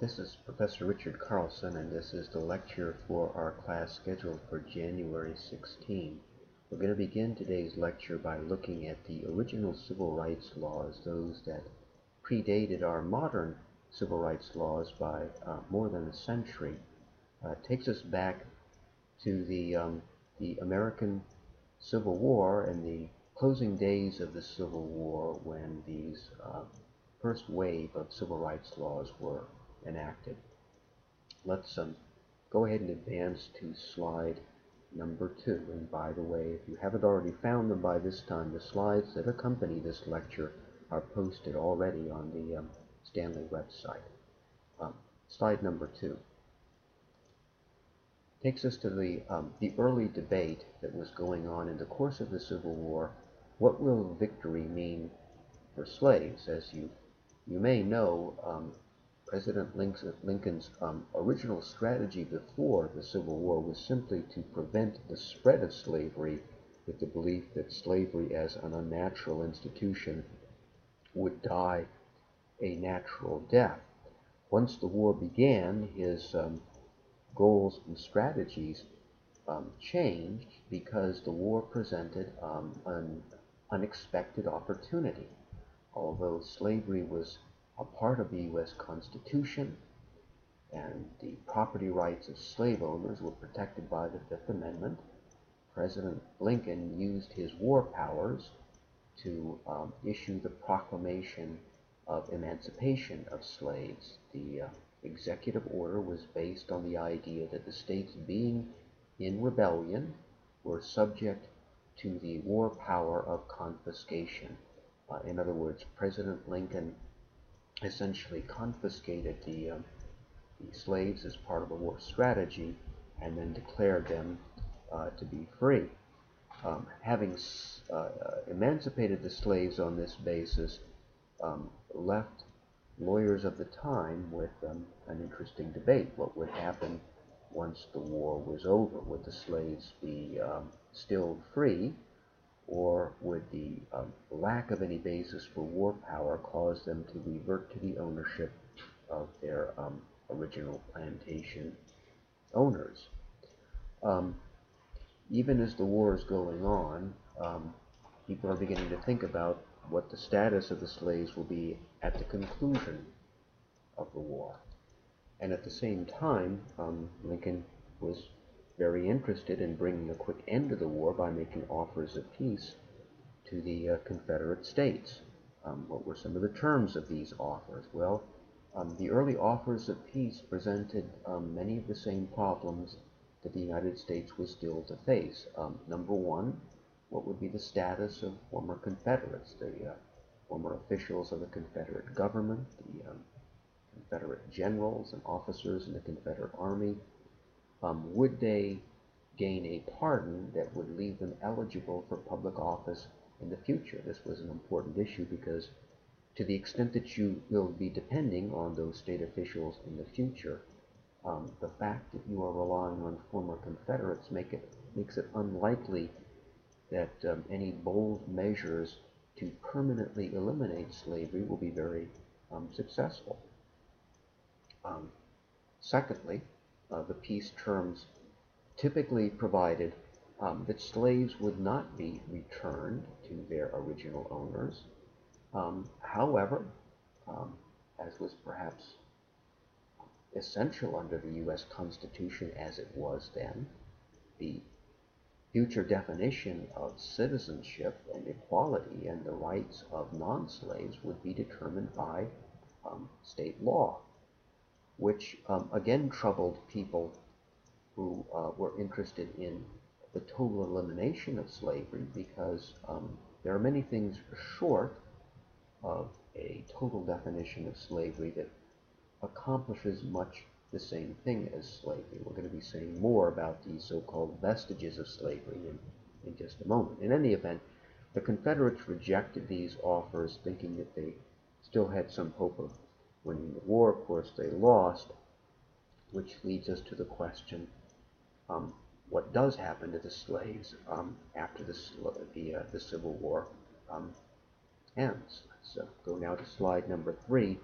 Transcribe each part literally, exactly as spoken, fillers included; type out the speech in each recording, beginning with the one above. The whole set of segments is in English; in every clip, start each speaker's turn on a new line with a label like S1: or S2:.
S1: This is Professor Richard Carlson, and this is the lecture for our class scheduled for January sixteenth. We're going to begin today's lecture by looking at the original civil rights laws, those that predated our modern civil rights laws by uh, more than a century. Uh, it takes us back to the, um, the American Civil War and the closing days of the Civil War, when these uh, first wave of civil rights laws were enacted. Let's um, go ahead and advance to slide number two. And by the way, if you haven't already found them by this time, the slides that accompany this lecture are posted already on the um, Stanley website. Um, slide number two takes us to the, um, the early debate that was going on in the course of the Civil War. What will victory mean for slaves? As you, you may know, um, President Lincoln's um, original strategy before the Civil War was simply to prevent the spread of slavery, with the belief that slavery as an unnatural institution would die a natural death. Once the war began, his um, goals and strategies um, changed because the war presented um, an unexpected opportunity. Although slavery was a part of the U S Constitution, and the property rights of slave owners were protected by the Fifth Amendment, President Lincoln used his war powers to um, issue the Proclamation of Emancipation of Slaves. The uh, executive order was based on the idea that the states, being in rebellion, were subject to the war power of confiscation. Uh, in other words, President Lincoln essentially confiscated the, um, the slaves as part of a war strategy, and then declared them uh, to be free. Um, having uh, uh, emancipated the slaves on this basis um, left lawyers of the time with um, an interesting debate. What would happen once the war was over? Would the slaves be um, still free, or would the um, lack of any basis for war power cause them to revert to the ownership of their um, original plantation owners? Um, even as the war is going on, um, people are beginning to think about what the status of the slaves will be at the conclusion of the war. And at the same time, um, Lincoln was very interested in bringing a quick end to the war by making offers of peace to the uh, Confederate States. Um, what were some of the terms of these offers? Well, um, the early offers of peace presented um, many of the same problems that the United States was still to face. Um, number one, what would be the status of former Confederates, the uh, former officials of the Confederate government, the um, Confederate generals and officers in the Confederate Army? Um, would they gain a pardon that would leave them eligible for public office in the future? This was an important issue because, to the extent that you will be depending on those state officials in the future, um, the fact that you are relying on former Confederates make it, makes it unlikely that um, any bold measures to permanently eliminate slavery will be very um, successful. Um, secondly, uh, the peace terms typically provided um, that slaves would not be returned to their original owners. Um, however, um, as was perhaps essential under the U S Constitution as it was then, the future definition of citizenship and equality and the rights of non-slaves would be determined by um, state law, which um, again troubled people who uh, were interested in the total elimination of slavery, because um, there are many things short of a total definition of slavery that accomplishes much the same thing as slavery. We're going to be saying more about these so-called vestiges of slavery in, in just a moment. In any event, the Confederates rejected these offers, thinking that they still had some hope of winning the war. Of course, they lost, which leads us to the question, um, what does happen to the slaves um, after the, the, uh, the Civil War um, ends? Let's uh, go now to slide number three.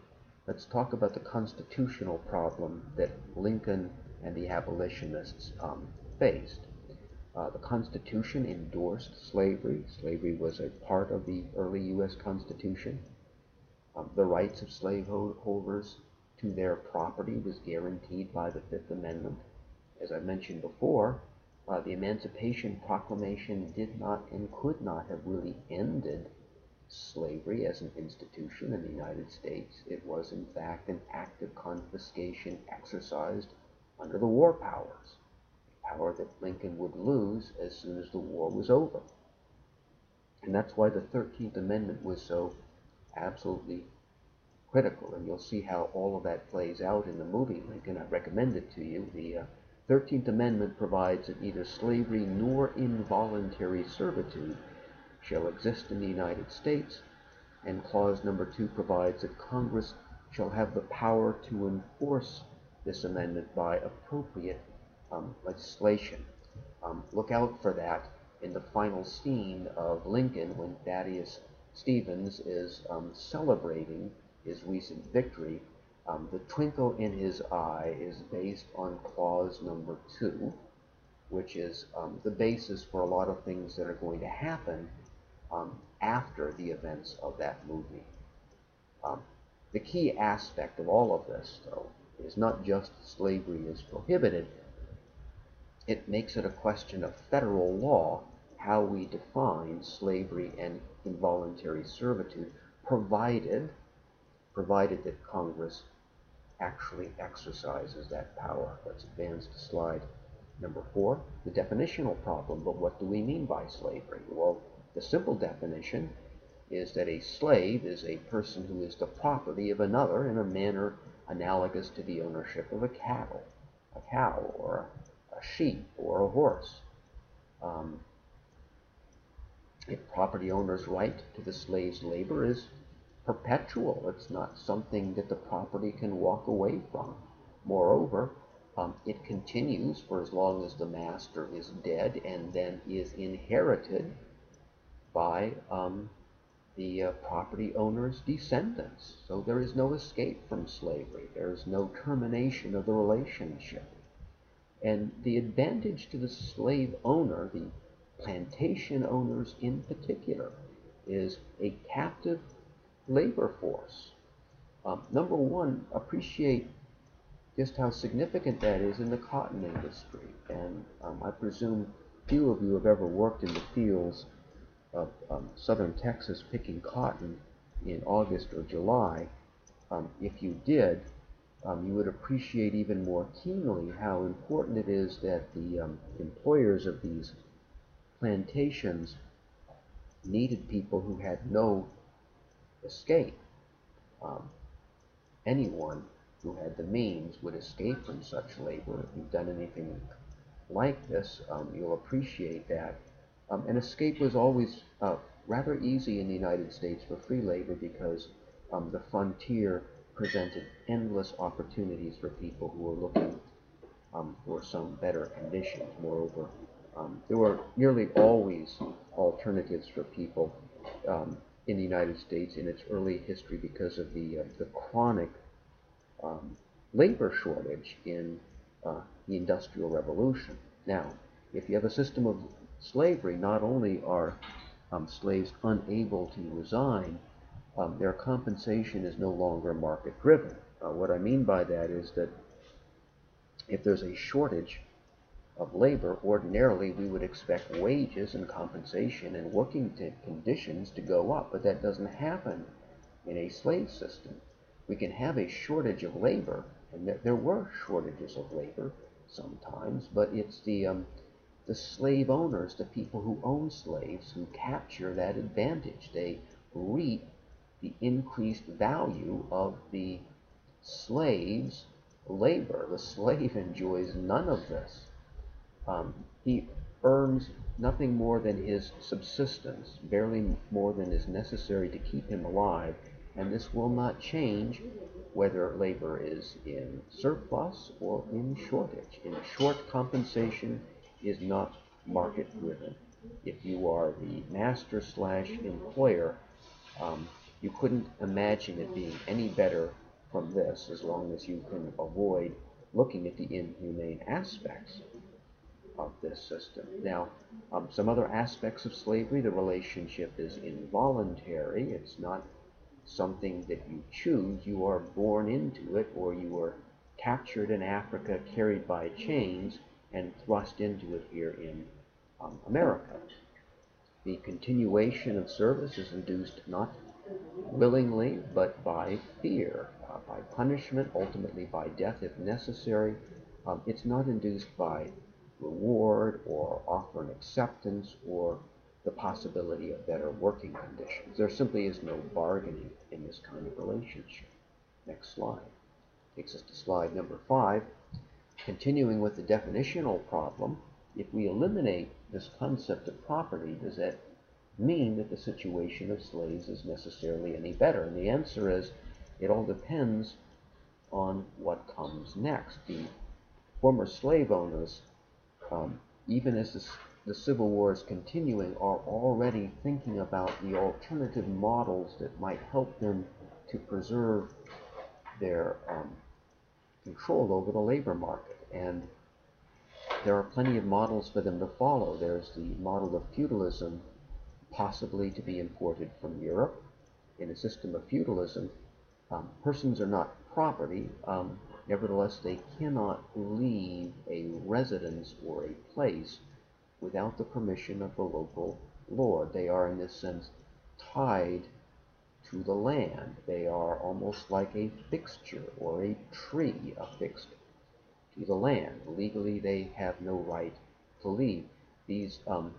S1: let's talk about the constitutional problem that Lincoln and the abolitionists um, faced. Uh, the Constitution endorsed slavery. Slavery was a part of the early U S Constitution. Um, the rights of slaveholders to their property was guaranteed by the Fifth Amendment. As I mentioned before, uh, the Emancipation Proclamation did not and could not have really ended slavery as an institution in the United States. It was, in fact, an act of confiscation exercised under the war powers, a power that Lincoln would lose as soon as the war was over. And that's why the thirteenth Amendment was so absolutely critical, and you'll see how all of that plays out in the movie Lincoln. I recommend it to you. The uh, thirteenth Amendment provides that neither slavery nor involuntary servitude shall exist in the United States, and clause number two provides that Congress shall have the power to enforce this amendment by appropriate um, legislation. Um, look out for that in the final scene of Lincoln when Thaddeus Stevens is um, celebrating his recent victory. Um, the twinkle in his eye is based on clause number two, which is um, the basis for a lot of things that are going to happen um, after the events of that movie. Um, the key aspect of all of this, though, is not just slavery is prohibited. It makes it a question of federal law how we define slavery and involuntary servitude, provided, provided that Congress actually exercises that power. Let's advance to slide number four, the definitional problem. But what do we mean by slavery? Well, the simple definition is that a slave is a person who is the property of another in a manner analogous to the ownership of a cattle, a cow, or a, a sheep, or a horse. Um, a property owner's right to the slave's labor is perpetual. It's not something that the property can walk away from. Moreover, um, it continues for as long as the master is dead, and then is inherited by um, the uh, property owner's descendants. So there is no escape from slavery. There is no termination of the relationship. And the advantage to the slave owner, the plantation owners in particular, is a captive labor force. Um, number one, appreciate just how significant that is in the cotton industry. And um, I presume few of you have ever worked in the fields of um, southern Texas picking cotton in August or July. Um, if you did, um, you would appreciate even more keenly how important it is that the um, employers of these plantations needed people who had no escape. Um, anyone who had the means would escape from such labor. If you've done anything like this, um, you'll appreciate that. Um, and escape was always uh, rather easy in the United States for free labor because um, the frontier presented endless opportunities for people who were looking um, for some better conditions. Moreover, um, there were nearly always alternatives for people um, in the United States in its early history because of the, uh, the chronic um, labor shortage in uh, the Industrial Revolution. Now, if you have a system of slavery, not only are um, slaves unable to resign, um, their compensation is no longer market driven. Uh, what I mean by that is that if there's a shortage of labor, ordinarily we would expect wages and compensation and working conditions to go up, but that doesn't happen in a slave system. We can have a shortage of labor, and there, there were shortages of labor sometimes, but it's the um, the slave owners, the people who own slaves, who capture that advantage. They reap the increased value of the slave's labor. The slave enjoys none of this. Um, he earns nothing more than his subsistence, barely more than is necessary to keep him alive, and this will not change whether labor is in surplus or in shortage. In short, compensation is not market driven. If you are the master slash employer, um, you couldn't imagine it being any better from this, as long as you can avoid looking at the inhumane aspects of this system. Now, um, some other aspects of slavery: the relationship is involuntary. It's not something that you choose. You are born into it, or you were captured in Africa, carried by chains, and thrust into it here in um, America. The continuation of service is induced not willingly, but by fear, uh, by punishment, ultimately by death if necessary. Um, it's not induced by reward or offer and acceptance or the possibility of better working conditions. There simply is no bargaining in this kind of relationship. Next slide. Takes us to slide number five. Continuing with the definitional problem, if we eliminate this concept of property, does that mean that the situation of slaves is necessarily any better? And the answer is, it all depends on what comes next. The former slave owners, um, even as the, the Civil War is continuing, are already thinking about the alternative models that might help them to preserve their um, control over the labor market. And there are plenty of models for them to follow. There's the model of feudalism, possibly to be imported from Europe. In a system of feudalism, um, persons are not property. Um, nevertheless, they cannot leave a residence or a place without the permission of the local lord. They are, in this sense, tied to the land. They are almost like a fixture or a tree affixed to the land. Legally, they have no right to leave. These um,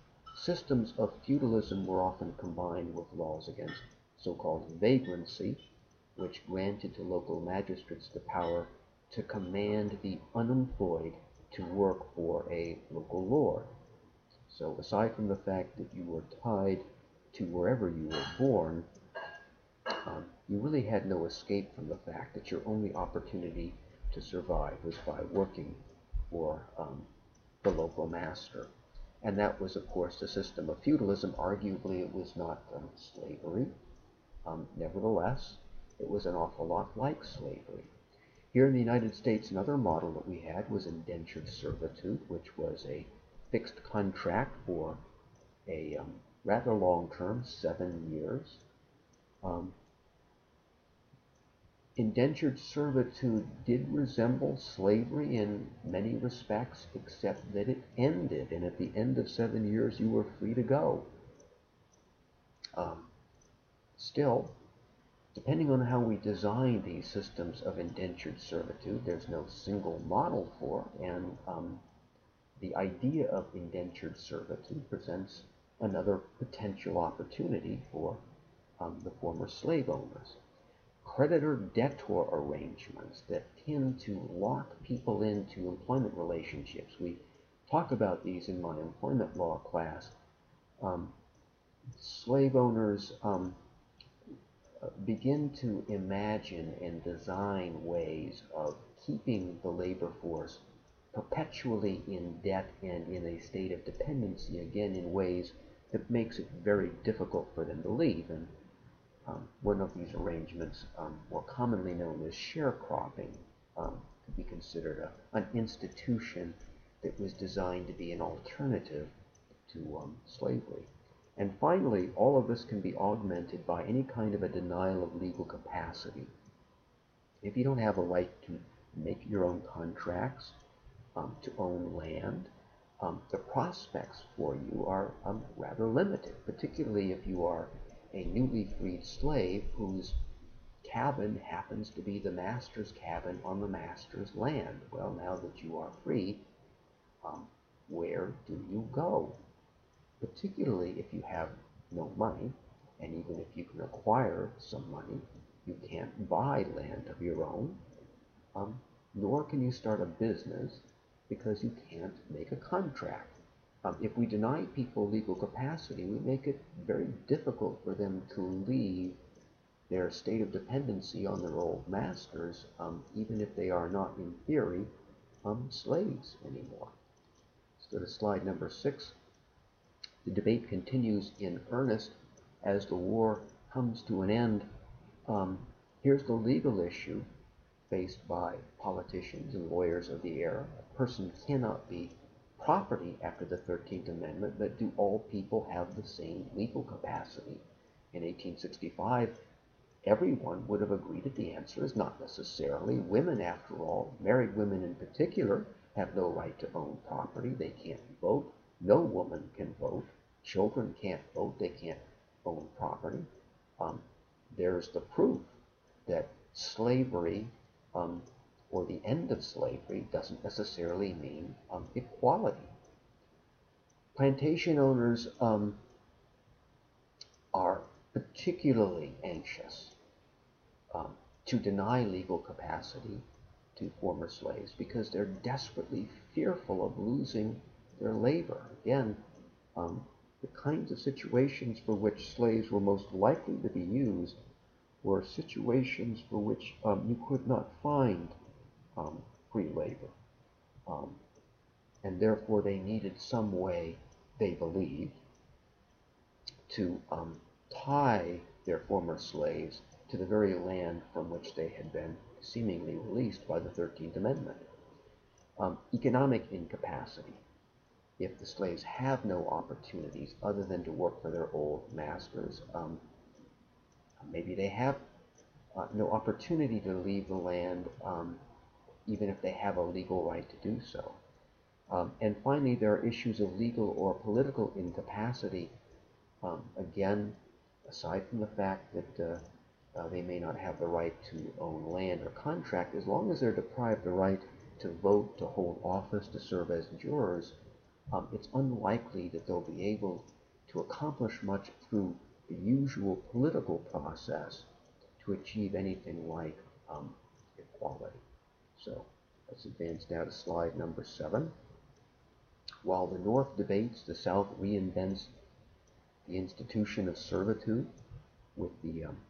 S1: systems of feudalism were often combined with laws against so-called vagrancy, which granted to local magistrates the power to command the unemployed to work for a local lord. So aside from the fact that you were tied to wherever you were born, um, you really had no escape from the fact that your only opportunity to survive was by working for um, the local master. And that was, of course, the system of feudalism. Arguably, it was not um, slavery. Um, nevertheless, it was an awful lot like slavery. Here in the United States, another model that we had was indentured servitude, which was a fixed contract for a um, rather long term, seven years. Um, Indentured servitude did resemble slavery in many respects, except that it ended, and at the end of seven years you were free to go. Um, still, depending on how we design these systems of indentured servitude, there's no single model for, and um, the idea of indentured servitude presents another potential opportunity for um, the former slave owners. Creditor-debtor arrangements that tend to lock people into employment relationships. We talk about these in my employment law class. Um, slave owners um, begin to imagine and design ways of keeping the labor force perpetually in debt and in a state of dependency, again in ways that makes it very difficult for them to leave. And Um, one of these arrangements, um, more commonly known as sharecropping, um, could be considered a, an institution that was designed to be an alternative to um, slavery. And finally, all of this can be augmented by any kind of a denial of legal capacity. If you don't have a right to make your own contracts, um, to own land, um, the prospects for you are um, rather limited, particularly if you are a newly freed slave whose cabin happens to be the master's cabin on the master's land. Well, now that you are free, um, where do you go? Particularly if you have no money, and even if you can acquire some money, you can't buy land of your own, um, nor can you start a business because you can't make a contract. Um, if we deny people legal capacity, we make it very difficult for them to leave their state of dependency on their old masters, um, even if they are not, in theory, um, slaves anymore. Let's go to slide number six. The debate continues in earnest as the war comes to an end. Um, Here's the legal issue faced by politicians and lawyers of the era. A person cannot be property after the thirteenth Amendment, but do all people have the same legal capacity? In eighteen sixty-five, everyone would have agreed that the answer is not necessarily. Women, after all, married women in particular, have no right to own property. They can't vote. No woman can vote. Children can't vote. They can't own property. Um, there's the proof that slavery um, or the end of slavery doesn't necessarily mean um, equality. Plantation owners um, are particularly anxious um, to deny legal capacity to former slaves because they're desperately fearful of losing their labor. Again, um, the kinds of situations for which slaves were most likely to be used were situations for which um, you could not find um, free labor. Um, and therefore they needed some way, they believed, to um, tie their former slaves to the very land from which they had been seemingly released by the thirteenth Amendment. Um, economic incapacity. If the slaves have no opportunities other than to work for their old masters, um, maybe they have uh, no opportunity to leave the land um, even if they have a legal right to do so. Um, and finally, there are issues of legal or political incapacity. Um, again, aside from the fact that uh, uh, they may not have the right to own land or contract, as long as they're deprived the right to vote, to hold office, to serve as jurors, um, it's unlikely that they'll be able to accomplish much through the usual political process to achieve anything like um, equality. So let's advance now to slide number seven. While the North debates, the South reinvents the institution of servitude with the um,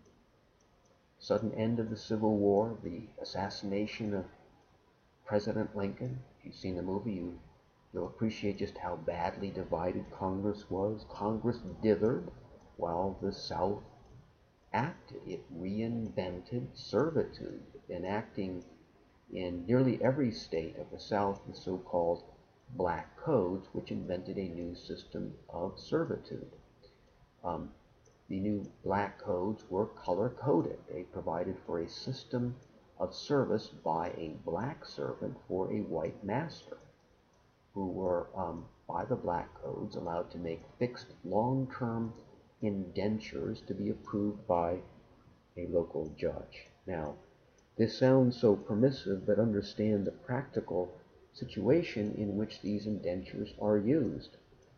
S1: sudden end of the Civil War, the assassination of President Lincoln. If you've seen the movie, you, you'll appreciate just how badly divided Congress was. Congress dithered while the South acted. It reinvented servitude, enacting in nearly every state of the South the so-called Black Codes, which invented a new system of servitude. Um, the new Black Codes were color-coded. They provided for a system of service by a black servant for a white master, who were, um, by the Black Codes, allowed to make fixed long-term indentures to be approved by a local judge. Now, this sounds so permissive, but understand the practical situation in which these indentures are used.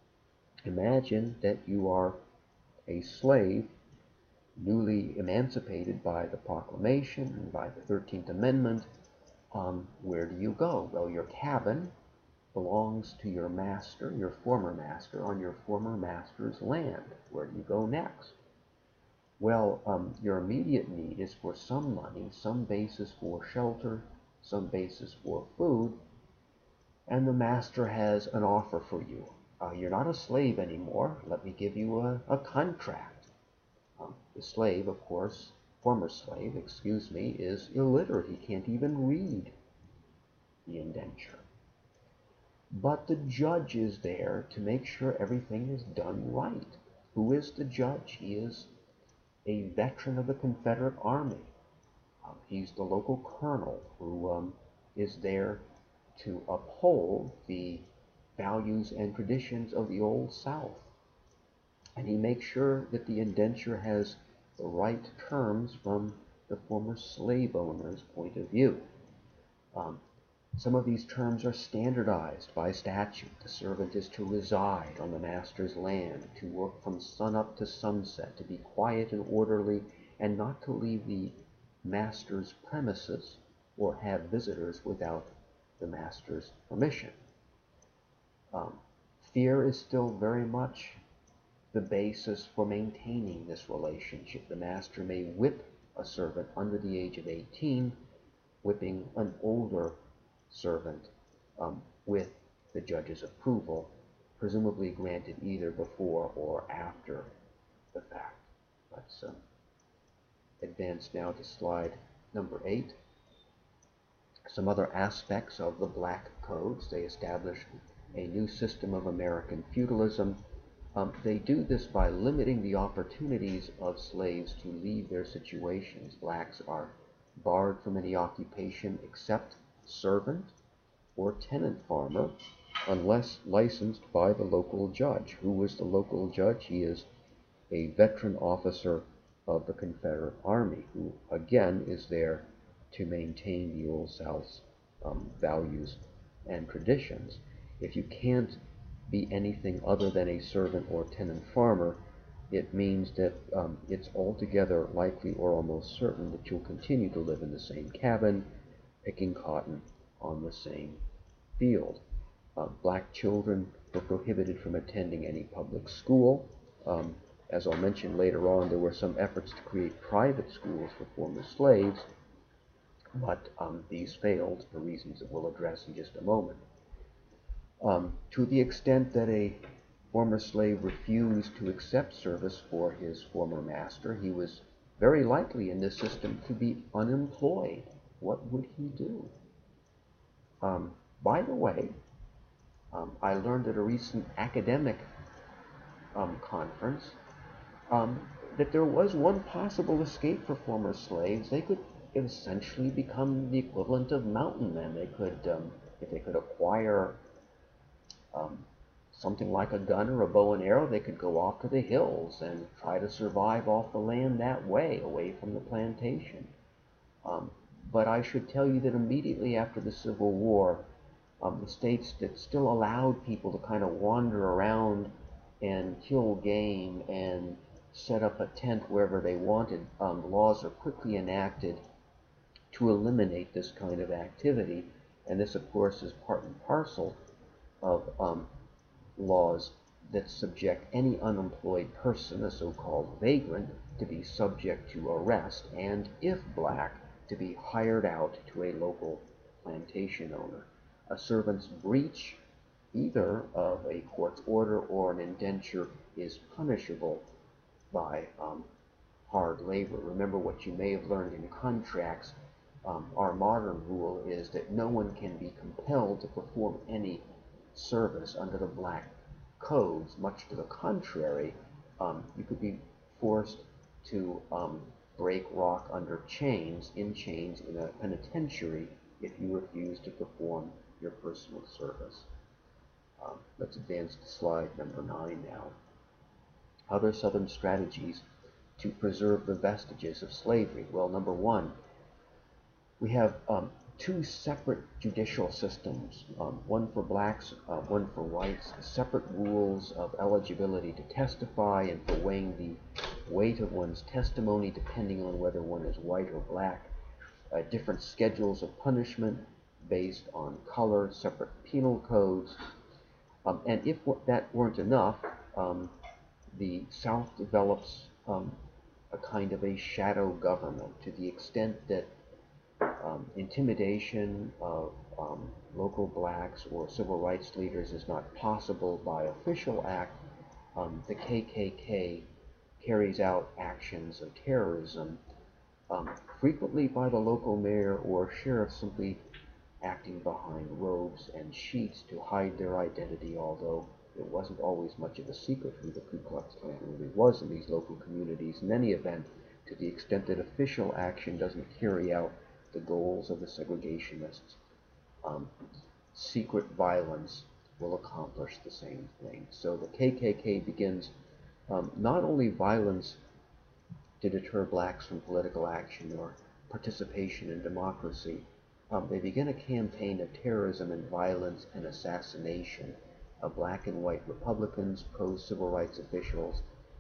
S1: Imagine that you are a slave, newly emancipated by the Proclamation and by the thirteenth Amendment. Um, where do you go? Well, your cabin belongs to your master, your former master, on your former master's land. Where do you go next? Well, um, your immediate need is for some money, some basis for shelter, some basis for food, and the master has an offer for you. Uh, you're not a slave anymore. Let me give you a, a contract. Um, the slave, of course, former slave, excuse me, is illiterate. He can't even read the indenture. But the judge is there to make sure everything is done right. Who is the judge? He is a veteran of the Confederate Army. Um, he's the local colonel who um, is there to uphold the values and traditions of the Old South. And he makes sure that the indenture has the right terms from the former slave owner's point of view. Um, some of these terms are standardized by statute. The servant is to reside on the master's land, to work from sunup to sunset, to be quiet and orderly, and not to leave the master's premises or have visitors without the master's permission. Um, fear is still very much the basis for maintaining this relationship. The master may whip a servant under the age of eighteen, whipping an older servant um, with the judge's approval, presumably granted either before or after the fact. Let's uh, advance now to slide number eight. Some other aspects of the Black Codes. They establish a new system of American feudalism. Um, they do this by limiting the opportunities of slaves to leave their situations. Blacks are barred from any occupation except servant or tenant farmer, unless licensed by the local judge. Who was the local judge? He is a veteran officer of the Confederate Army, who again is there to maintain the Old South's um, values and traditions. If you can't be anything other than a servant or tenant farmer, it means that um, it's altogether likely or almost certain that you'll continue to live in the same cabin, picking cotton on the same field. Uh, black children were prohibited from attending any public school. Um, as I'll mention later on, there were some efforts to create private schools for former slaves, but um, these failed for reasons that we'll address in just a moment. Um, to the extent that a former slave refused to accept service for his former master, he was very likely in this system to be unemployed. What would he do? Um, by the way, um, I learned at a recent academic um, conference um, that there was one possible escape for former slaves. They could essentially become the equivalent of mountain men. They could, um, if they could acquire um, something like a gun or a bow and arrow, they could go off to the hills and try to survive off the land that way, away from the plantation. Um, but I should tell you that immediately after the Civil War, um, the states that still allowed people to kind of wander around and kill game and set up a tent wherever they wanted, um, laws are quickly enacted to eliminate this kind of activity. And this, of course, is part and parcel of um, laws that subject any unemployed person, a so-called vagrant, to be subject to arrest, and, if black, to be hired out to a local plantation owner. A servant's breach, either of a court's order or an indenture, is punishable by um, hard labor. Remember what you may have learned in contracts. Um, our modern rule is that no one can be compelled to perform any service under the Black Codes. Much to the contrary, um, you could be forced to um, break rock under chains, in chains in a penitentiary, if you refuse to perform your personal service. Um, let's advance to slide number nine now. Other Southern strategies to preserve the vestiges of slavery. Well, number one, we have um, two separate judicial systems, um, one for blacks, uh, one for whites, separate rules of eligibility to testify and for weighing the weight of one's testimony depending on whether one is white or black, uh, different schedules of punishment based on color, separate penal codes, um, and if that weren't enough, um, the South develops um, a kind of a shadow government to the extent that Um, intimidation of um, local blacks or civil rights leaders is not possible by official act. Um, the K K K carries out actions of terrorism, um, frequently by the local mayor or sheriff simply acting behind robes and sheets to hide their identity, although it wasn't always much of a secret who the Ku Klux Klan really was in these local communities. In any event, to the extent that official action doesn't carry out the goals of the segregationists, um, secret violence will accomplish the same thing. So the K K K begins um, not only violence to deter blacks from political action or participation in democracy, um, they begin a campaign of terrorism and violence and assassination of black and white Republicans, pro-civil rights officials,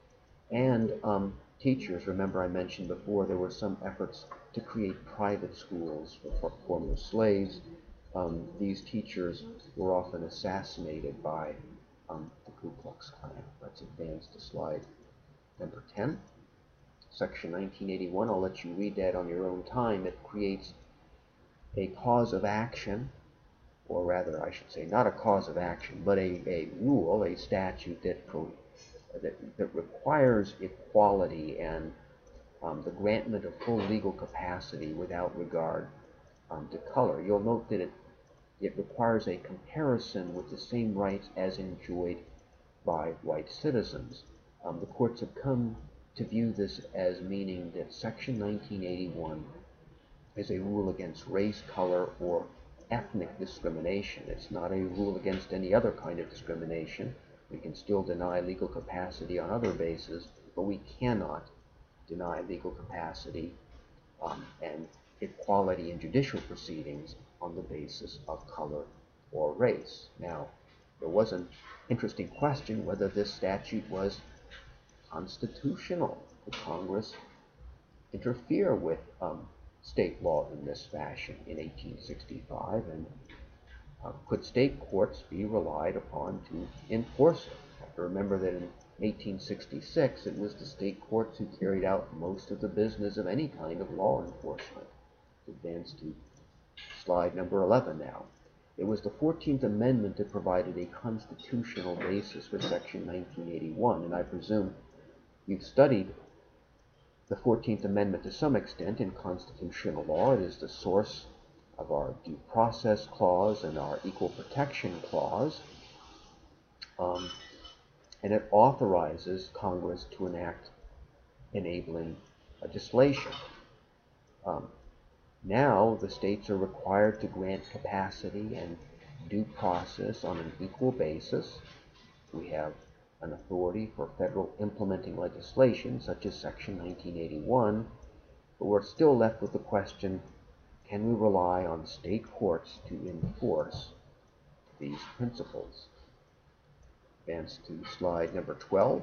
S1: and um, teachers. Remember I mentioned before there were some efforts to create private schools for former slaves. Um, these teachers were often assassinated by um, the Ku Klux Klan. Let's advance to slide number ten. Section nineteen eighty-one, I'll let you read that on your own time. It creates a cause of action, or rather I should say not a cause of action, but a, a rule, a statute that, pro, that, that requires equality and um, the grantment of full legal capacity without regard um, to color. You'll note that it, it requires a comparison with the same rights as enjoyed by white citizens. Um, the courts have come to view this as meaning that Section nineteen eighty-one is a rule against race, color, or ethnic discrimination. It's not a rule against any other kind of discrimination. We can still deny legal capacity on other bases, but we cannot deny legal capacity um, and equality in judicial proceedings on the basis of color or race. Now, there was an interesting question whether this statute was constitutional. Could Congress interfere with um, state law in this fashion in eighteen sixty-five, and uh, could state courts be relied upon to enforce it? You have to remember that in eighteen sixty-six it was the state courts who carried out most of the business of any kind of law enforcement. Advance to slide number eleven now. It was the fourteenth Amendment that provided a constitutional basis for Section nineteen eighty-one, and I presume you've studied the fourteenth Amendment to some extent in constitutional law. It is the source of our Due Process Clause and our Equal Protection Clause, um, and it authorizes Congress to enact enabling legislation. Um, now the states are required to grant capacity and due process on an equal basis. We have an authority for federal implementing legislation, such as Section nineteen eighty-one, but we're still left with the question, can we rely on state courts to enforce these principles? Advance to slide number twelve.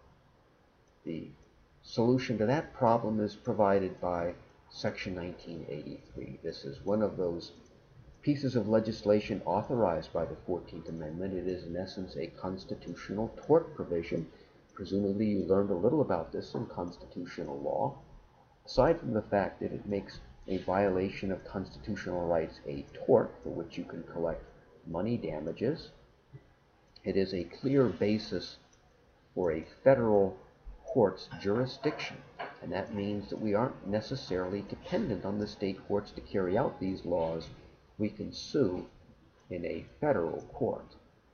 S1: The solution to that problem is provided by Section nineteen eighty-three. This is one of those pieces of legislation authorized by the fourteenth Amendment. It is in essence a constitutional tort provision. Presumably you learned a little about this in constitutional law. Aside from the fact that it makes a violation of constitutional rights a tort for which you can collect money damages, it is a clear basis for a federal court's jurisdiction, and that means that we aren't necessarily dependent on the state courts to carry out these laws. We can sue in a federal court.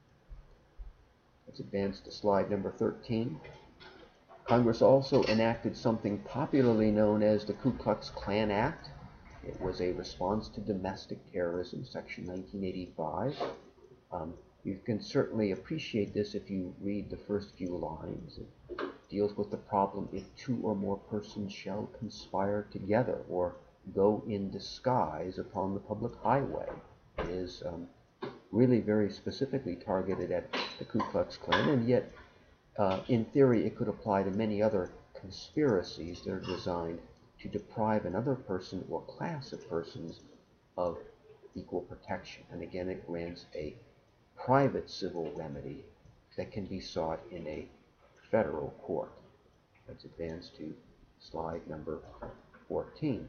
S1: Let's advance to slide number thirteen. Congress also enacted something popularly known as the Ku Klux Klan Act. It was a response to domestic terrorism, Section nineteen eighty-five. Um, you can certainly appreciate this if you read the first few lines. It deals with the problem if two or more persons shall conspire together or go in disguise upon the public highway. It is um, really very specifically targeted at the Ku Klux Klan, and yet uh, in theory it could apply to many other conspiracies that are designed to deprive another person or class of persons of equal protection. And again, it grants a private civil remedy that can be sought in a federal court. Let's advance to slide number fourteen.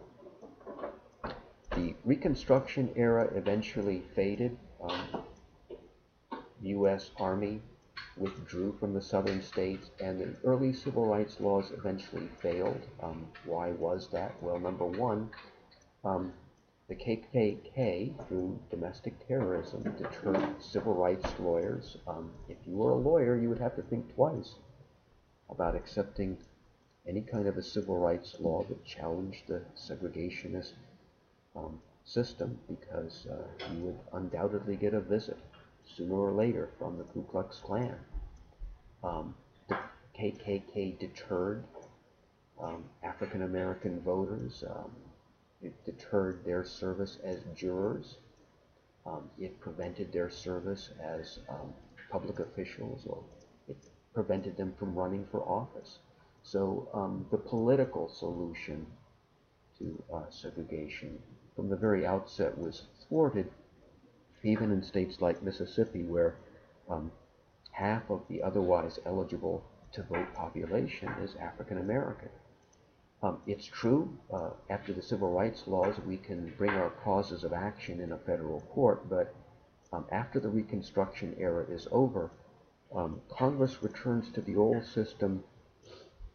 S1: The Reconstruction era eventually faded. Um, U S Army withdrew from the southern states, and the early civil rights laws eventually failed. Um, why was that? Well, number one, um, the K K K, through domestic terrorism, deterred civil rights lawyers. Um, if you were a lawyer, you would have to think twice about accepting any kind of a civil rights law that challenged the segregationist um, system, because uh, you would undoubtedly get a visit sooner or later from the Ku Klux Klan. Um, the K K K deterred um, African American voters. Um, it deterred their service as jurors. Um, it prevented their service as um, public officials, or it prevented them from running for office. So um, the political solution to uh, segregation from the very outset was thwarted, even in states like Mississippi, where um, half of the otherwise eligible to vote population is African American. Um, it's true, uh, after the civil rights laws, we can bring our causes of action in a federal court, but um, after the Reconstruction era is over, um, Congress returns to the old system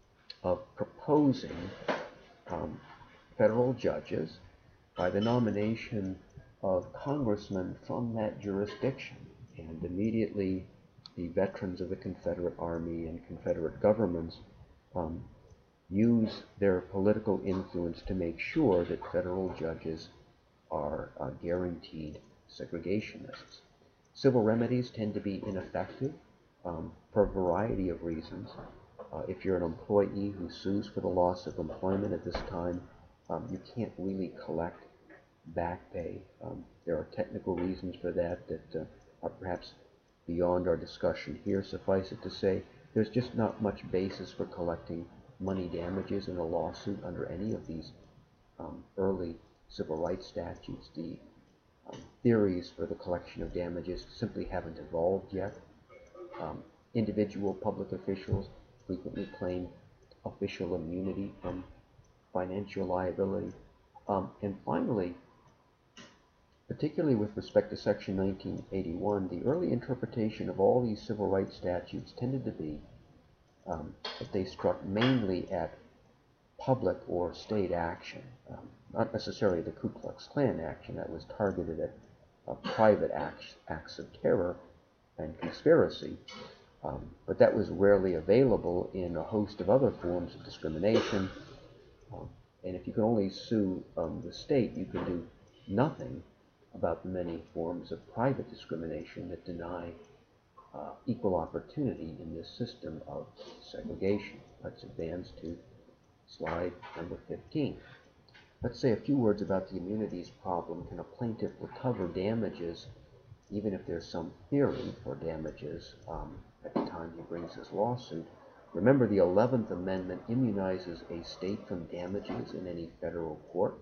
S1: of proposing um, federal judges by the nomination of congressmen from that jurisdiction. And immediately the veterans of the Confederate Army and Confederate governments um, use their political influence to make sure that federal judges are uh, guaranteed segregationists. Civil remedies tend to be ineffective um, for a variety of reasons. Uh, if you're an employee who sues for the loss of employment at this time, um, you can't really collect back pay. Um, there are technical reasons for that that uh, are perhaps beyond our discussion here. Suffice it to say, there's just not much basis for collecting money damages in a lawsuit under any of these um, early civil rights statutes. The um, theories for the collection of damages simply haven't evolved yet. Um, individual public officials frequently claim official immunity from financial liability. Um, and finally, particularly with respect to Section nineteen eighty-one, the early interpretation of all these civil rights statutes tended to be um, that they struck mainly at public or state action, um, not necessarily the Ku Klux Klan action that was targeted at uh, private acts, acts of terror and conspiracy, um, but that was rarely available in a host of other forms of discrimination. Um, and if you can only sue um, the state, you can do nothing about the many forms of private discrimination that deny uh, equal opportunity in this system of segregation. Let's advance to slide number fifteen. Let's say a few words about the immunities problem. Can a plaintiff recover damages even if there's some theory for damages um, at the time he brings his lawsuit? Remember, the eleventh Amendment immunizes a state from damages in any federal court.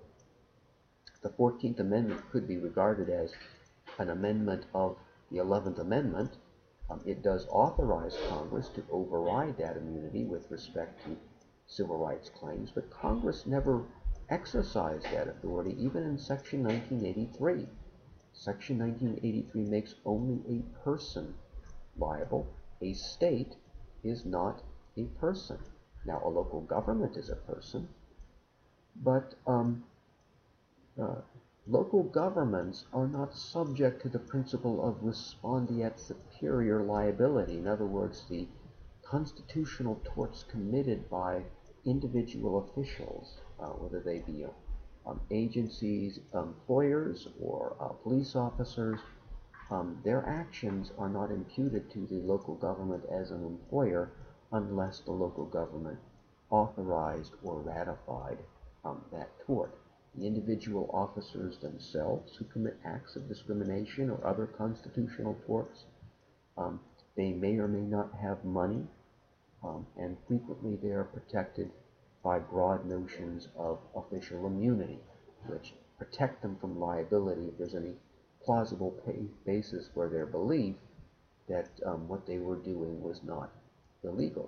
S1: The fourteenth Amendment could be regarded as an amendment of the eleventh Amendment. Um, it does authorize Congress to override that immunity with respect to civil rights claims, but Congress never exercised that authority, even in Section nineteen eighty-three. Section nineteen eighty-three makes only a person liable. A state is not a person. Now, a local government is a person, but um, uh, local governments are not subject to the principle of respondeat superior liability. In other words, the constitutional torts committed by individual officials, uh, whether they be um, agencies, employers, or uh, police officers, um, their actions are not imputed to the local government as an employer unless the local government authorized or ratified um, that tort. The individual officers themselves who commit acts of discrimination or other constitutional torts, um, they may or may not have money, um, and frequently they are protected by broad notions of official immunity, which protect them from liability if there's any plausible pay basis for their belief that um, what they were doing was not illegal.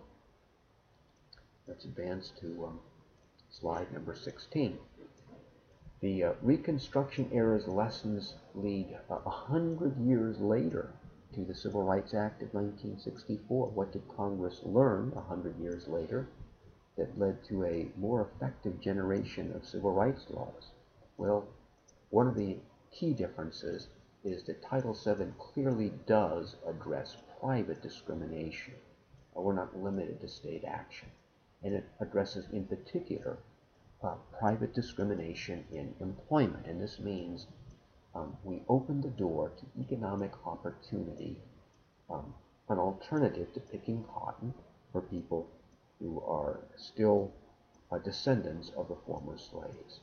S1: Let's advance to um, slide number sixteen. The uh, Reconstruction era's lessons lead a uh, hundred years later to the Civil Rights Act of nineteen sixty-four. What did Congress learn a hundred years later that led to a more effective generation of civil rights laws? Well, one of the key differences is that Title seven clearly does address private discrimination. Uh, we're not limited to state action. And it addresses in particular uh, private discrimination in employment. And this means um, we open the door to economic opportunity, um, an alternative to picking cotton for people who are still uh, descendants of the former slaves.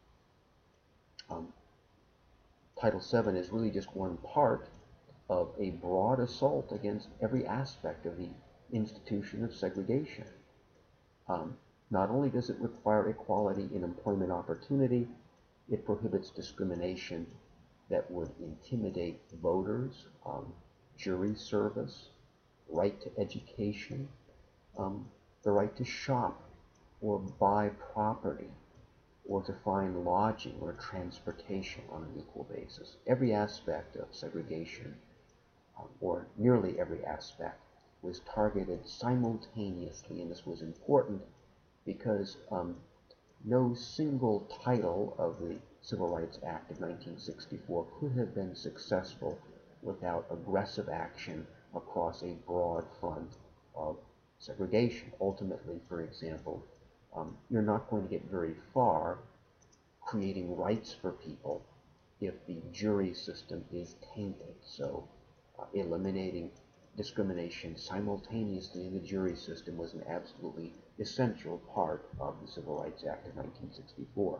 S1: Um, Title seven is really just one part of a broad assault against every aspect of the institution of segregation. Um, not only does it require equality in employment opportunity, it prohibits discrimination that would intimidate voters, um, jury service, right to education, um, the right to shop or buy property, or to find lodging or transportation on an equal basis. Every aspect of segregation, um, or nearly every aspect, was targeted simultaneously, and this was important because um, no single title of the Civil Rights Act of nineteen sixty-four could have been successful without aggressive action across a broad front of segregation. Ultimately, for example, um, you're not going to get very far creating rights for people if the jury system is tainted. So uh, eliminating discrimination simultaneously in the jury system was an absolutely essential part of the Civil Rights Act of nineteen sixty-four.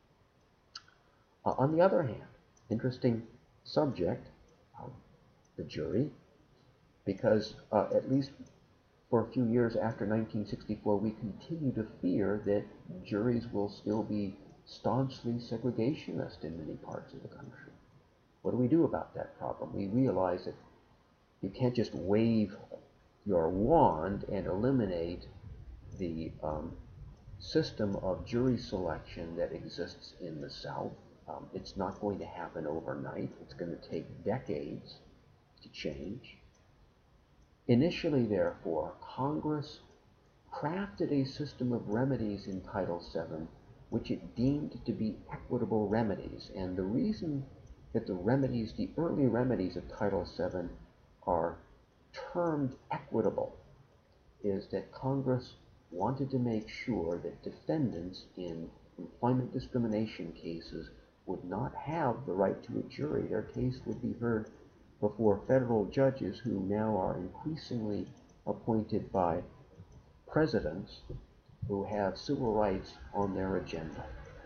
S1: Uh, on the other hand, interesting subject, um, the jury, because uh, at least for a few years after nineteen sixty-four, we continue to fear that juries will still be staunchly segregationist in many parts of the country. What do we do about that problem? We realize that you can't just wave your wand and eliminate the um, system of jury selection that exists in the South. Um, it's not going to happen overnight. It's going to take decades to change. Initially, therefore, Congress crafted a system of remedies in Title seven which it deemed to be equitable remedies. And the reason that the remedies, the early remedies of Title seven are termed equitable is that Congress wanted to make sure that defendants in employment discrimination cases would not have the right to a jury. Their case would be heard before federal judges who now are increasingly appointed by presidents who have civil rights on their agenda.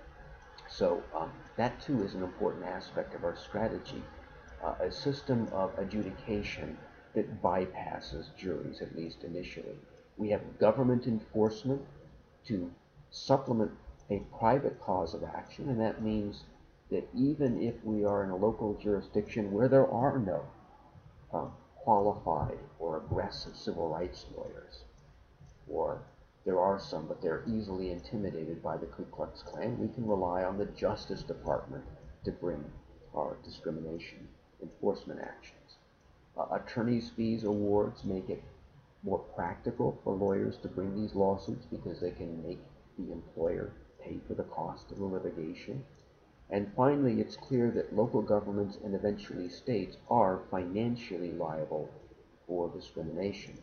S1: So um, that too is an important aspect of our strategy, uh, a system of adjudication that bypasses juries, at least initially. We have government enforcement to supplement a private cause of action, and that means that even if we are in a local jurisdiction where there are no uh, qualified or aggressive civil rights lawyers, or there are some, but they're easily intimidated by the Ku Klux Klan, we can rely on the Justice Department to bring our discrimination enforcement actions. Uh, attorneys' fees awards make it more practical for lawyers to bring these lawsuits because they can make the employer pay for the cost of the litigation. And finally, it's clear that local governments and eventually states are financially liable for discrimination.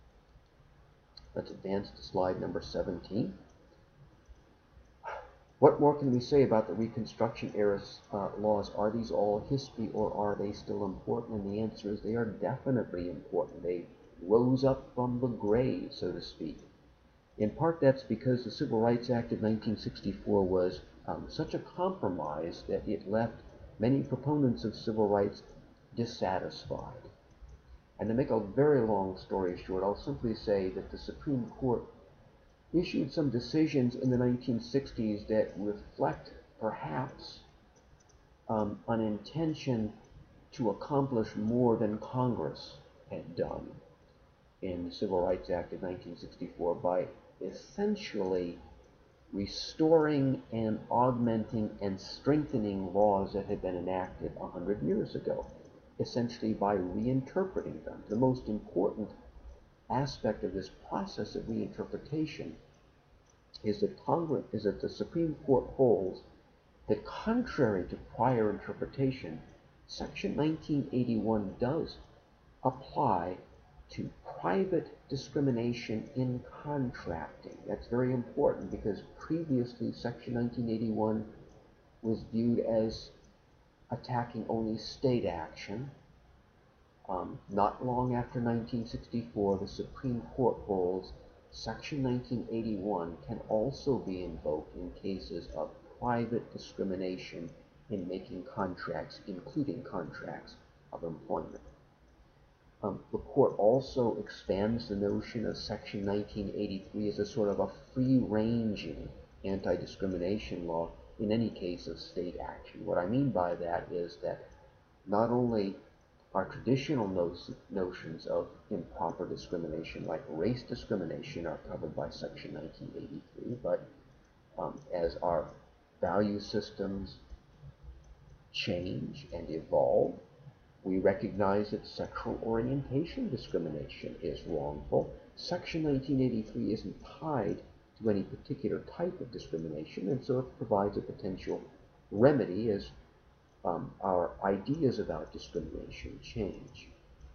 S1: Let's advance to slide number seventeen. What more can we say about the Reconstruction era uh, laws? Are these all history, or are they still important? And the answer is they are definitely important. They rose up from the grave, so to speak. In part, that's because the Civil Rights Act of nineteen sixty-four was um, such a compromise that it left many proponents of civil rights dissatisfied. And to make a very long story short, I'll simply say that the Supreme Court issued some decisions in the nineteen sixties that reflect, perhaps, um, an intention to accomplish more than Congress had done in the Civil Rights Act of nineteen sixty-four by essentially restoring and augmenting and strengthening laws that had been enacted a hundred years ago, essentially by reinterpreting them. The most important aspect of this process of reinterpretation is that Congress, is that the Supreme Court holds that contrary to prior interpretation, Section nineteen eighty-one does apply to private discrimination in contracting. That's very important because previously Section nineteen eighty-one was viewed as attacking only state action. Um, not long after nineteen sixty-four, the Supreme Court holds Section nineteen eighty-one can also be invoked in cases of private discrimination in making contracts, including contracts of employment. Um, the court also expands the notion of Section nineteen eighty-three as a sort of a free-ranging anti-discrimination law in any case of state action. What I mean by that is that not only are traditional no notions of improper discrimination, like race discrimination, are covered by Section nineteen eighty-three, but um, as our value systems change and evolve, we recognize that sexual orientation discrimination is wrongful. Section nineteen eighty-three isn't tied to any particular type of discrimination, and so it provides a potential remedy as um, our ideas about discrimination change.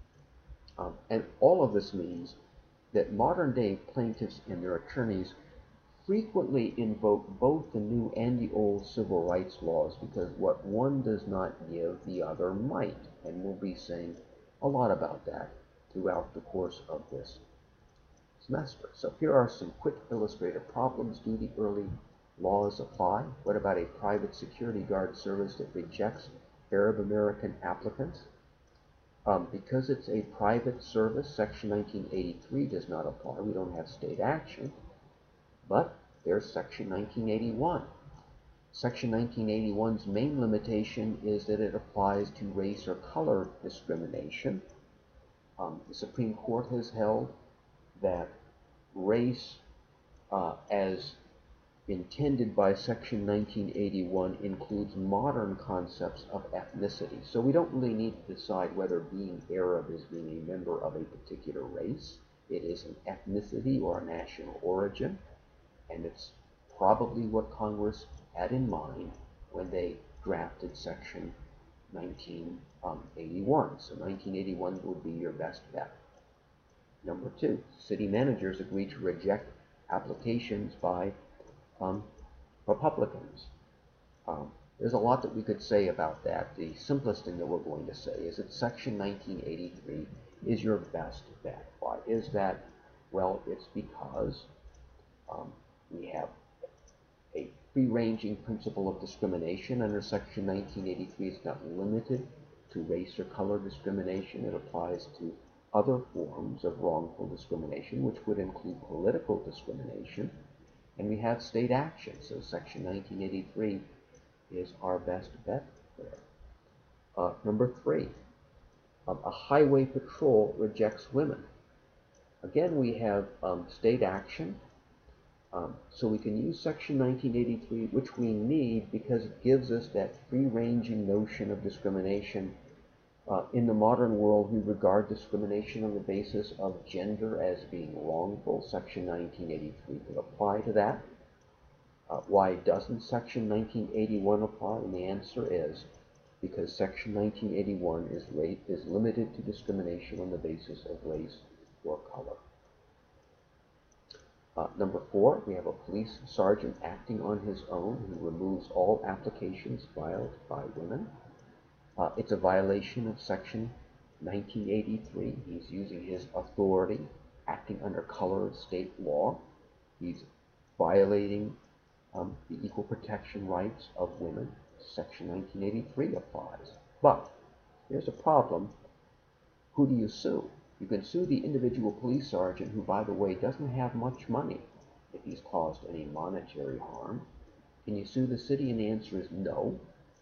S1: Um, and all of this means that modern-day plaintiffs and their attorneys frequently invoke both the new and the old civil rights laws because what one does not give, the other might. And we'll be saying a lot about that throughout the course of this semester. So here are some quick illustrative problems. Do the early laws apply? What about a private security guard service that rejects Arab American applicants? Um, because it's a private service, Section nineteen eighty-three does not apply. We don't have state action. But there's Section nineteen eighty-one. Section nineteen eighty-one's main limitation is that it applies to race or color discrimination. Um, the Supreme Court has held that race, uh, as intended by Section nineteen eighty-one, includes modern concepts of ethnicity. So we don't really need to decide whether being Arab is being a member of a particular race. It is an ethnicity or a national origin, and it's probably what Congress had in mind when they drafted Section nineteen eighty-one. So nineteen eighty-one would be your best bet. Number two, city managers agree to reject applications by um, Republicans. Um, there's a lot that we could say about that. The simplest thing that we're going to say is that Section nineteen eighty-three is your best bet. Why is that? Well, it's because um, we have a free-ranging principle of discrimination under Section nineteen eighty-three. It's not limited to race or color discrimination. It applies to other forms of wrongful discrimination, which would include political discrimination. And we have state action, so Section nineteen eighty-three is our best bet there. Uh, number three, um, a highway patrol rejects women. Again, we have um, state action. Um, so we can use Section nineteen eighty-three, which we need because it gives us that free-ranging notion of discrimination. Uh, in the modern world, we regard discrimination on the basis of gender as being wrongful. Section nineteen eighty-three could apply to that. Uh, why doesn't Section nineteen eighty-one apply? And the answer is because Section nineteen eighty-one is, rate, is limited to discrimination on the basis of race or color. Uh, number four, we have a police sergeant acting on his own who removes all applications filed by women. Uh, it's a violation of Section nineteen eighty-three. He's using his authority, acting under color of state law. He's violating um, the equal protection rights of women. Section nineteen eighty-three applies. But there's a problem. Who do you sue? You can sue the individual police sergeant who, by the way, doesn't have much money if he's caused any monetary harm. Can you sue the city? And the answer is no.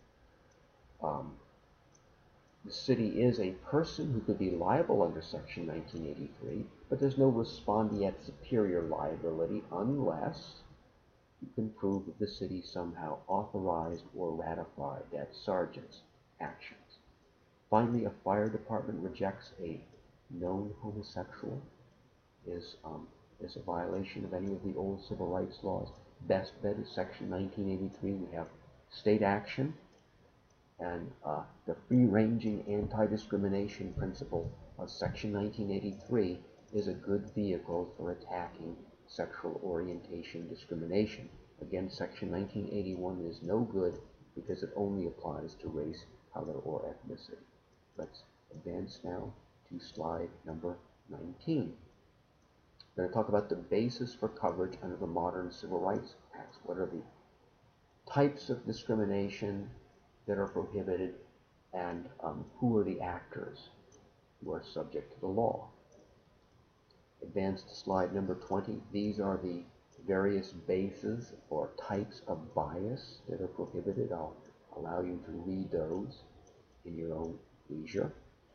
S1: Um, the city is a person who could be liable under Section nineteen eighty-three, but there's no respondeat superior liability unless you can prove that the city somehow authorized or ratified that sergeant's actions. Finally, a fire department rejects a known homosexual is, um, is a violation of any of the old civil rights laws. Best bet is Section nineteen eighty-three. We have state action, and uh, the free-ranging anti-discrimination principle of Section nineteen eighty-three is a good vehicle for attacking sexual orientation discrimination. Again, Section nineteen eighty-one is no good because it only applies to race, color, or ethnicity. Let's advance now to slide number nineteen. We're going to talk about the basis for coverage under the modern civil rights acts. What are the types of discrimination that are prohibited, and um, who are the actors who are subject to the law? Advance to slide number twenty. These are the various bases or types of bias that are prohibited. I'll allow you to read those in your own leisure.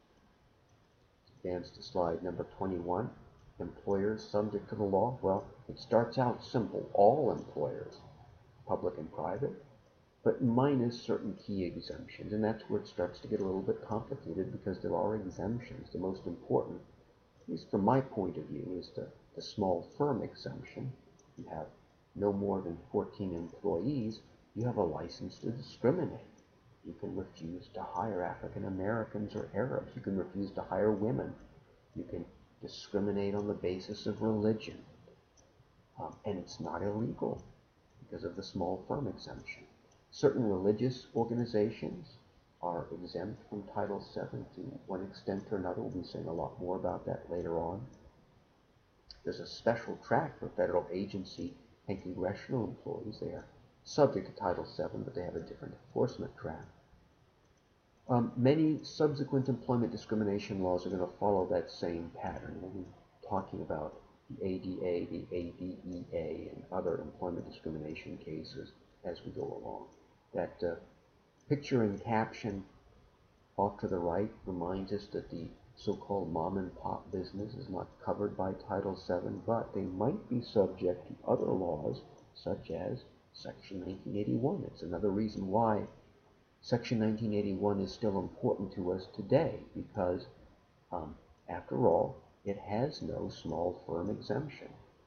S1: Advance to slide number twenty-one. Employers subject to the law. Well, it starts out simple. All employers, public and private, but minus certain key exemptions. And that's where it starts to get a little bit complicated because there are exemptions. The most important, at least from my point of view, is the, the small firm exemption. you have no more than fourteen employees, you have a license to discriminate. You can refuse to hire African Americans or Arabs. You can refuse to hire women. You can discriminate on the basis of religion. Um, and it's not illegal because of the small firm exemption. Certain religious organizations are exempt from Title seven to one extent or another. We'll be saying a lot more about that later on. There's a special track for federal agency and congressional employees. They are subject to Title seven, but they have a different enforcement track. Um, many subsequent employment discrimination laws are going to follow that same pattern. We'll be talking about the A D A, the A D E A, and other employment discrimination cases as we go along. That uh, picture and caption off to the right reminds us that the so-called mom and pop business is not covered by Title seven, but they might be subject to other laws such as Section nineteen eighty-one. It's another reason why Section nineteen eighty-one is still important to us today, because um, after all, it has no small firm exemption.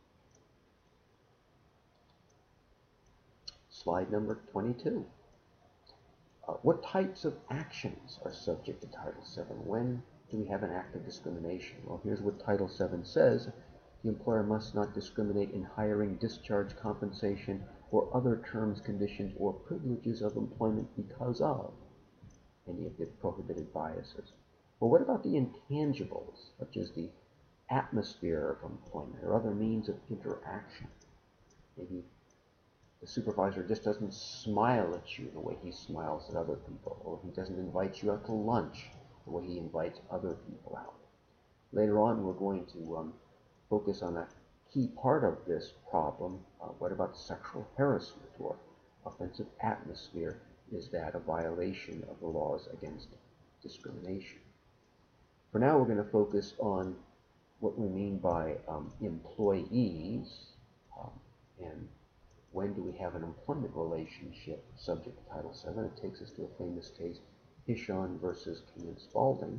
S1: Slide number twenty-two. Uh, what types of actions are subject to Title seven? When do we have an act of discrimination? Well, here's what Title seven says. The employer must not discriminate in hiring, discharge, compensation, or other terms, conditions, or privileges of employment because of any of the prohibited biases. Well, what about the intangibles, such as the atmosphere of employment or other means of interaction? Maybe the supervisor just doesn't smile at you the way he smiles at other people, or he doesn't invite you out to lunch the way he invites other people out. Later on, we're going to um, focus on a key part of this problem. Uh, what about sexual harassment or offensive atmosphere? Is that a violation of the laws against discrimination? For now, we're going to focus on what we mean by um, employees, um, and when do we have an employment relationship subject to Title seven? It takes us to a famous case, Hishon versus King and Spalding.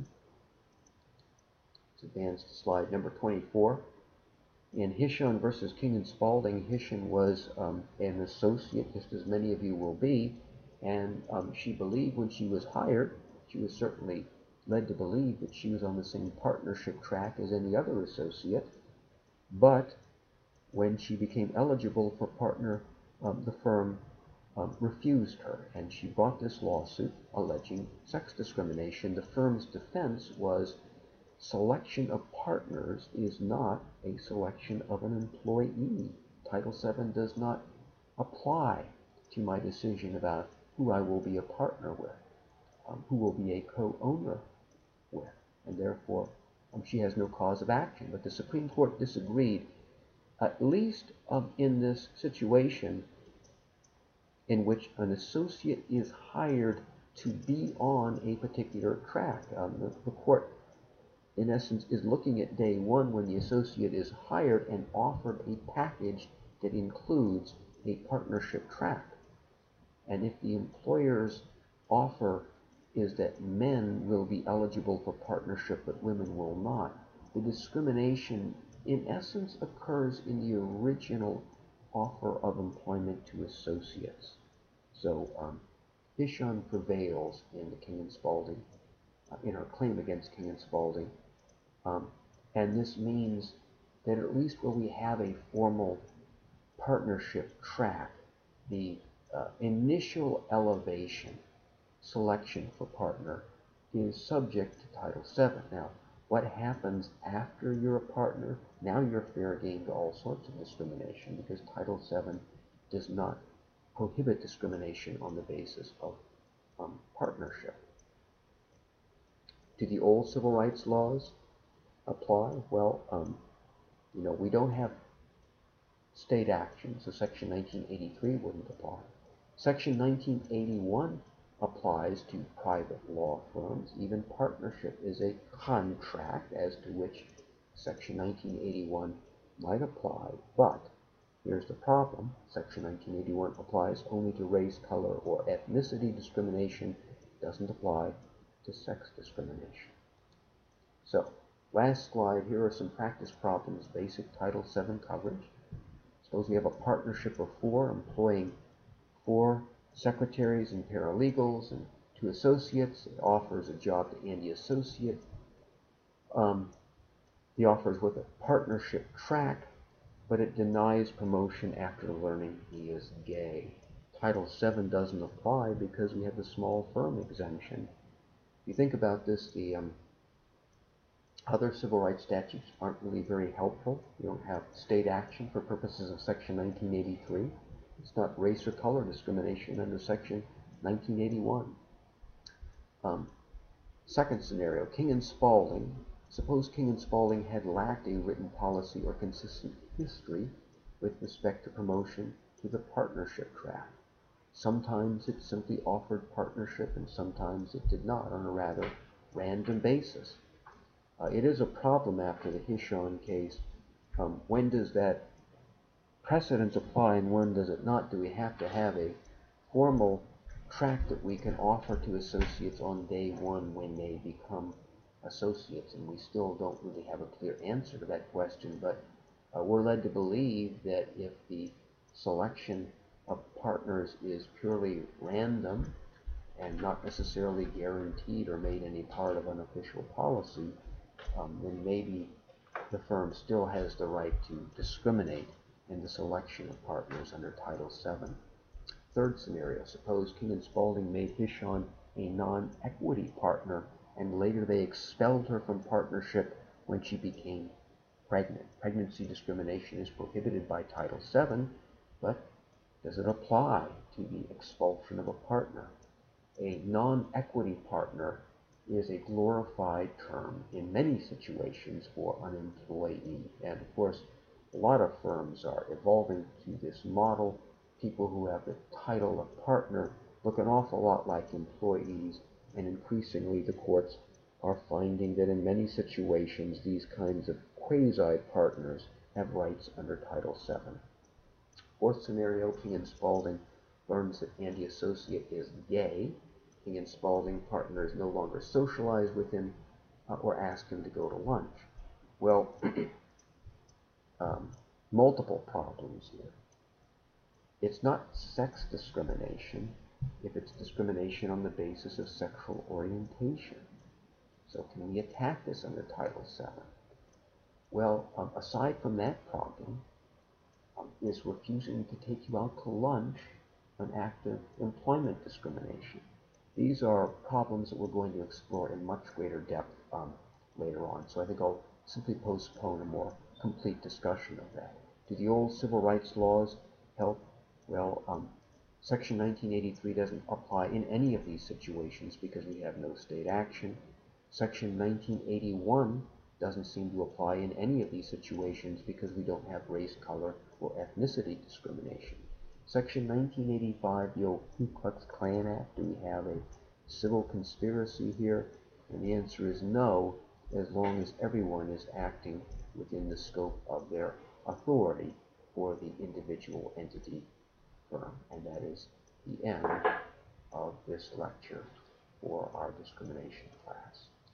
S1: Let's advance to slide number twenty-four. In Hishon versus King and Spalding, Hishon was um, an associate, just as many of you will be, and um, she believed when she was hired, she was certainly led to believe that she was on the same partnership track as any other associate, but when she became eligible for partner, um, the firm um, refused her, and she brought this lawsuit alleging sex discrimination. The firm's defense was selection of partners is not a selection of an employee. Title seven does not apply to my decision about who I will be a partner with, um, who will be a co-owner with, and therefore um, she has no cause of action. But the Supreme Court disagreed, at least um, in this situation in which an associate is hired to be on a particular track. Um, the, the court, in essence, is looking at day one when the associate is hired and offered a package that includes a partnership track. And if the employer's offer is that men will be eligible for partnership but women will not, the discrimination in essence occurs in the original offer of employment to associates. So um, Hishon prevails in the King and Spalding, uh, in her claim against King and Spalding. Um, and this means that at least where we have a formal partnership track, the uh, initial elevation selection for partner is subject to Title seven. Now, what happens after you're a partner? Now you're fair game to all sorts of discrimination, because Title seven does not prohibit discrimination on the basis of um, partnership. Do the old civil rights laws apply? Well, um, you know, we don't have state action, so Section nineteen eighty-three wouldn't apply. Section nineteen eighty-one applies to private law firms. Even partnership is a contract as to which Section nineteen eighty-one might apply, but here's the problem. Section nineteen eighty-one applies only to race, color, or ethnicity discrimination. It doesn't apply to sex discrimination. So, last slide, here are some practice problems, basic Title seven coverage. Suppose we have a partnership of four employing four secretaries and paralegals and two associates. It offers a job to Andy Associate. Um, the offer is with a partnership track, but it denies promotion after learning he is gay. Title seven doesn't apply because we have the small firm exemption. If you think about this, the um, other civil rights statutes aren't really very helpful. You don't have state action for purposes of Section nineteen eighty-three. It's not race or color discrimination under Section nineteen eighty-one. Um, second scenario, King and Spalding. Suppose King and Spalding had lacked a written policy or consistent history with respect to promotion to the partnership track. Sometimes it simply offered partnership and sometimes it did not on a rather random basis. Uh, it is a problem after the Hishon case. Um, when does that precedence apply and when does it not? Do we have to have a formal track that we can offer to associates on day one when they become associates? And we still don't really have a clear answer to that question, but uh, we're led to believe that if the selection of partners is purely random and not necessarily guaranteed or made any part of unofficial policy, um, then maybe the firm still has the right to discriminate in the selection of partners under Title seven. Third scenario, suppose King and Spalding made Hishon a non-equity partner and later they expelled her from partnership when she became pregnant. Pregnancy discrimination is prohibited by Title seven, but does it apply to the expulsion of a partner? A non-equity partner is a glorified term in many situations for an employee. And of course, a lot of firms are evolving to this model. People who have the title of partner look an awful lot like employees, and increasingly the courts are finding that in many situations these kinds of quasi-partners have rights under Title seven. Fourth scenario, King and Spalding learns that Andy Associate is gay. King and Spalding partners no longer socialize with him uh, or ask him to go to lunch. Well, um, multiple problems here. It's not sex discrimination if it's discrimination on the basis of sexual orientation. So can we attack this under Title seven? Well, um, aside from that problem, um, is refusing to take you out to lunch an act of employment discrimination? These are problems that we're going to explore in much greater depth um, later on. So I think I'll simply postpone a more complete discussion of that. Do the old civil rights laws help? Well, um, Section nineteen eighty-three doesn't apply in any of these situations because we have no state action. Section nineteen eighty-one doesn't seem to apply in any of these situations because we don't have race, color, or ethnicity discrimination. Section nineteen eighty-five, the old Ku Klux Klan Act, do we have a civil conspiracy here? And the answer is no, as long as everyone is acting within the scope of their authority for the individual entity firm. And that is the end of this lecture for our discrimination class.